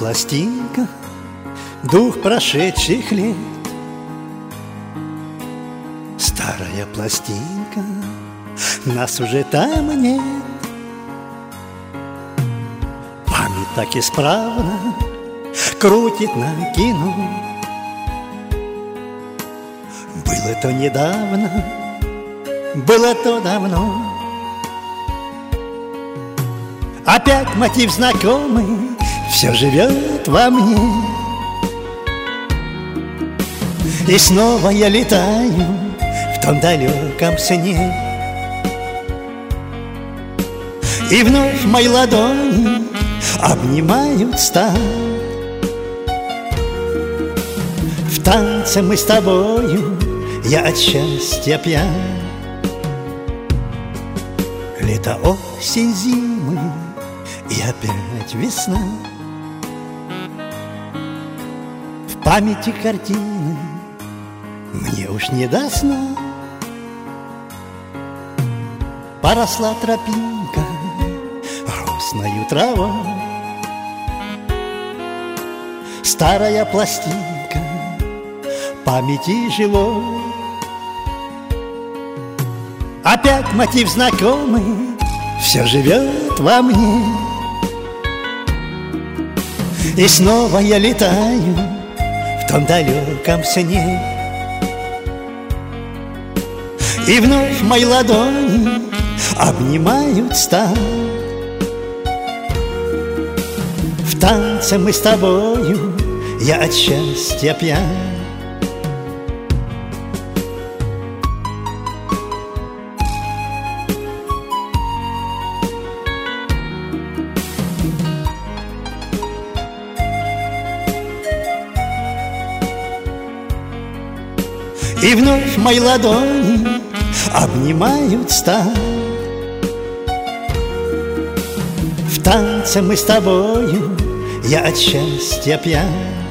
пластинка, дух прошедших лет. Старая пластинка, нас уже там нет. Память так исправно крутит на кино. Было то недавно, было то давно. Опять мотив знакомый все живет во мне. И снова я летаю в том далеком сне. И вновь мои ладони обнимают сталь. В танце мы с тобою, я от счастья пьян. Лето, осень, зимы и опять весна. В памяти картины мне уж не до сна. Поросла тропинка росною травой. Старая пластинка памяти живой. Опять мотив знакомый все живет во мне. И снова я летаю в том далеком сне. И вновь мои ладони обнимают сталь. В танце мы с тобою, я от счастья пьян. И вновь мои ладони обнимают сталь. В танце мы с тобою, я от счастья пьян.